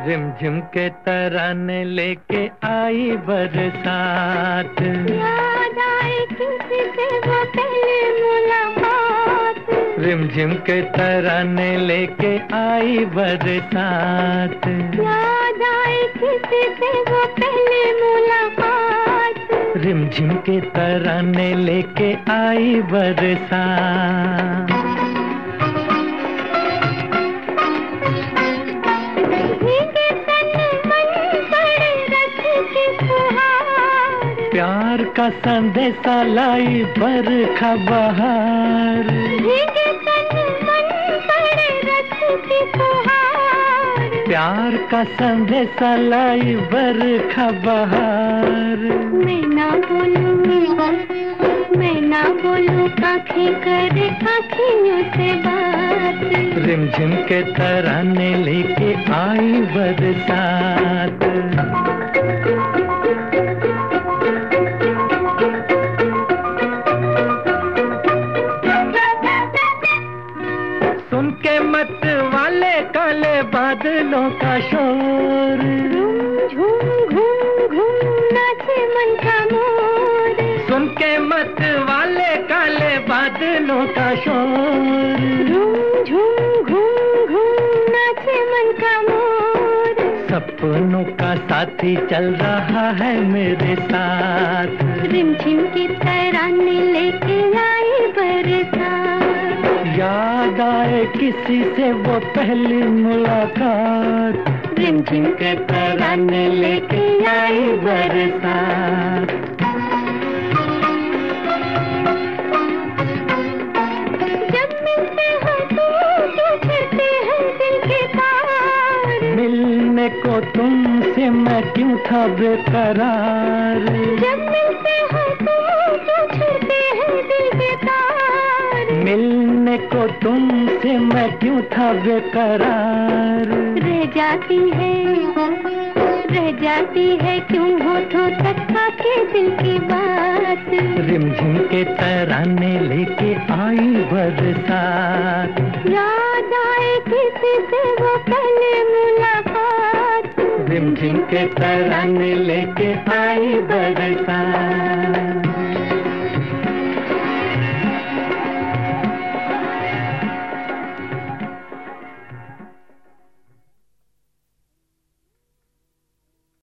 रिमझिम के तराने लेके आई बरसात, याद आए किसी से वो पहली मुलाकात। रिमझिम के तराने लेके आई बरसात, याद आए किसी से वो पहली मुलाकात। रिमझिम के तराने लेके आई बरसात। प्यार का संदेशा लाई बरखा बहार, भीगे तन मन पड़े रत की फुहार। प्यार का संदेशा लाई बरखा बहार। मैं ना बोलूं आँखें करे आँखियों से बात। रिमझिम के तराने लेके आई बरसात, सुन के मत वाले काले बादलों का शोर, झूम घूम घूम नाचे मन का मोर। सुन के मत वाले काले बादलों का शोर, झूम घूम घूम नाचे मन का मोर। सपनों का साथी चल रहा है मेरे साथ, रिमझिम की तराने लेके आई बरसात। याद आए किसी से वो पहली मुलाकात। रिमझिम के तराने लेके आई बरसात। जब मिलते हो तो फिरते हैं दिल के तार। मिलने को तुमसे मैं क्यों था बेकरार। जब मिलते हो तो फिरते हैं दिल के तार। मिलने को तुमसे मैं क्यों था बेकरार। रह जाती है क्यों होठों तक आके दिल की बात। रिमझिम के तराने लेके आई बरसात, याद आए किसी से वो पहली मुलाकात। रिमझिम के तराने लेके आई बरसात।